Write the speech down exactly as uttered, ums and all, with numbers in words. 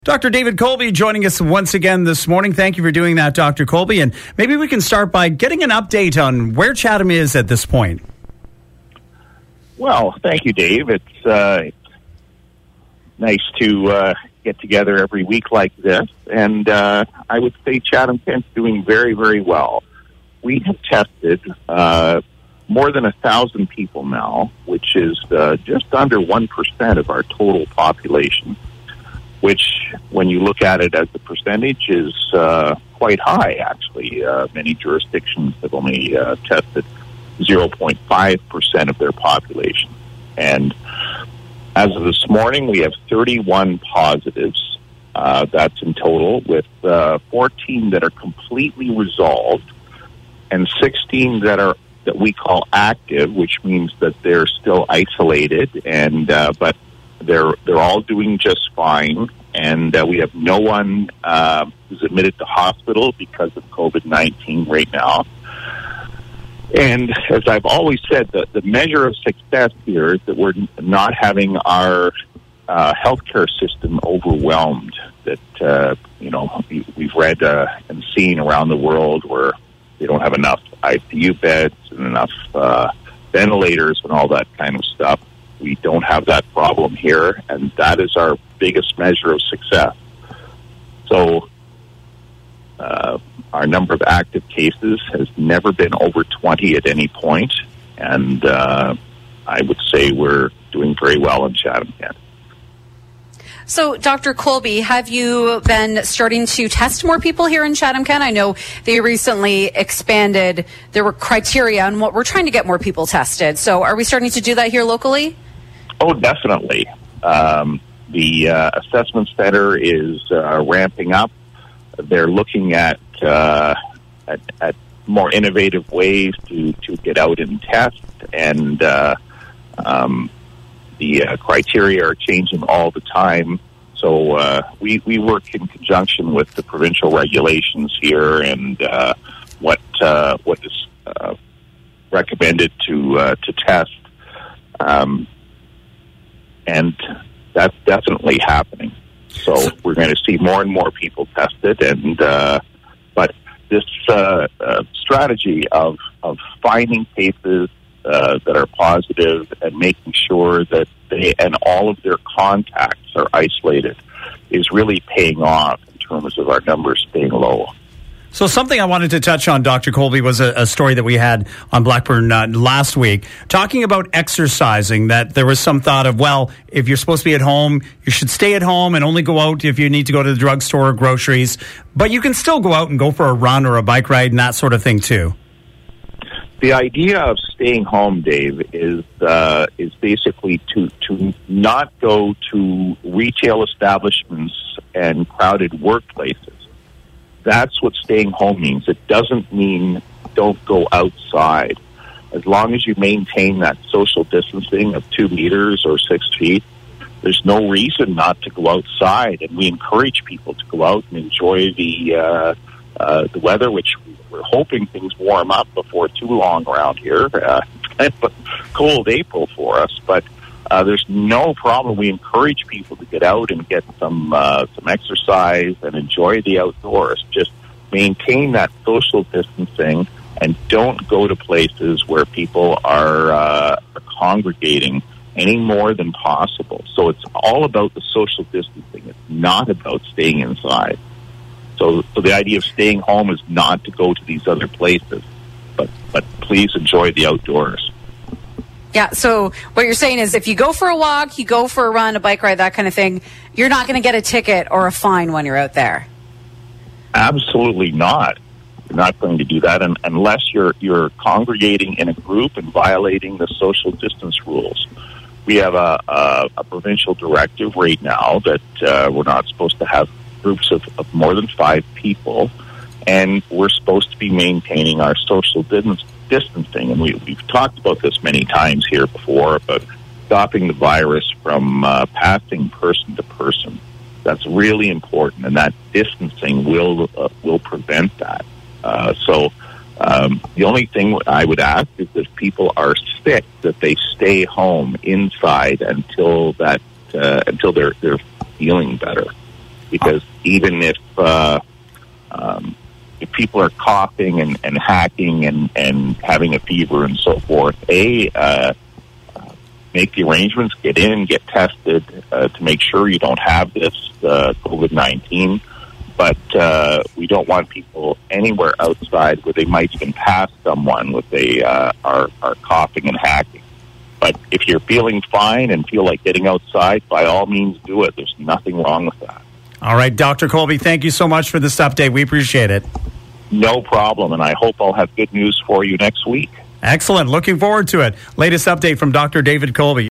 Doctor David Colby joining us once again this morning. Thank you for doing that, Doctor Colby. And maybe we can start by getting an update on where Chatham is at this point. Well, thank you, Dave. It's uh, nice to uh, get together every week like this. And uh, I would say Chatham Kent's doing very, very well. We have tested uh, more than a thousand people now, which is uh, just under one percent of our total population, which, when you look at it as a percentage, is uh, quite high, actually. Uh, many jurisdictions have only uh, tested zero point five percent of their population. And as of this morning, we have thirty-one positives. Uh, that's in total, with uh, fourteen that are completely resolved and sixteen that are that we call active, which means that they're still isolated, and uh, but They're they're all doing just fine, and uh, we have no one uh, who's admitted to hospital because of COVID nineteen right now. And as I've always said, the, the measure of success here is that we're not having our uh, healthcare system overwhelmed. That uh, you know we, we've read uh, and seen around the world where they don't have enough I C U beds and enough uh, ventilators and all that kind of stuff. We don't have that problem here, and that is our biggest measure of success. So uh, our number of active cases has never been over twenty at any point, and uh, I would say we're doing very well in Chatham Kent. So, Doctor Colby, have you been starting to test more people here in Chatham Kent? I know they recently expanded their criteria on what we're trying to get more people tested. So are we starting to do that here locally? Oh, definitely. Um, the uh, assessment center is uh, ramping up. They're looking at, uh, at at more innovative ways to, to get out and test, and uh, um, the uh, criteria are changing all the time. So uh, we we work in conjunction with the provincial regulations here, and uh, what uh, what is uh, recommended to uh, to test. Um, And that's definitely happening. So we're going to see more and more people tested. And uh, but this uh, uh, strategy of of finding cases uh, that are positive and making sure that they and all of their contacts are isolated is really paying off in terms of our numbers staying low. So something I wanted to touch on, Doctor Colby, was a, a story that we had on Blackburn uh, last week, talking about exercising, that there was some thought of, well, if you're supposed to be at home, you should stay at home and only go out if you need to go to the drugstore or groceries. But you can still go out and go for a run or a bike ride and that sort of thing, too. The idea of staying home, Dave, is uh, is basically to, to not go to retail establishments and crowded workplaces. That's what staying home means. It doesn't mean don't go outside. As long as you maintain that social distancing of two meters or six feet, there's no reason not to go outside. And we encourage people to go out and enjoy the uh, uh, the weather, which we're hoping things warm up before too long around here. Uh, kind of a cold April for us, but Uh, there's no problem. We encourage people to get out and get some uh, some exercise and enjoy the outdoors. Just maintain that social distancing and don't go to places where people are, uh, are congregating any more than possible. So it's all about the social distancing. It's not about staying inside. So, so the idea of staying home is not to go to these other places, but but please enjoy the outdoors. Yeah, so what you're saying is if you go for a walk, you go for a run, a bike ride, that kind of thing, you're not going to get a ticket or a fine when you're out there. Absolutely not. You're not going to do that un- unless you're you're congregating in a group and violating the social distance rules. We have a, a, a provincial directive right now that uh, we're not supposed to have groups of, of more than five people, and we're supposed to be maintaining our social distance. distancing, and we, we've talked about this many times here before, but stopping the virus from uh, passing person to person. That's really important, and that distancing will uh, will prevent that. Uh, so um, the only thing I would ask is if people are sick, that they stay home inside until that uh, until they're they're feeling better. because even if uh, um, if people are coughing and, and hacking and, and having a fever and so forth, A, uh, make the arrangements, get in, get tested uh, to make sure you don't have this uh, COVID nineteen. But uh, we don't want people anywhere outside where they might even pass someone with they uh, are, are coughing and hacking. But if you're feeling fine and feel like getting outside, by all means do it. There's nothing wrong with that. All right, Doctor Colby, thank you so much for this update. We appreciate it. No problem, and I hope I'll have good news for you next week. Excellent. Looking forward to it. Latest update from Doctor David Colby.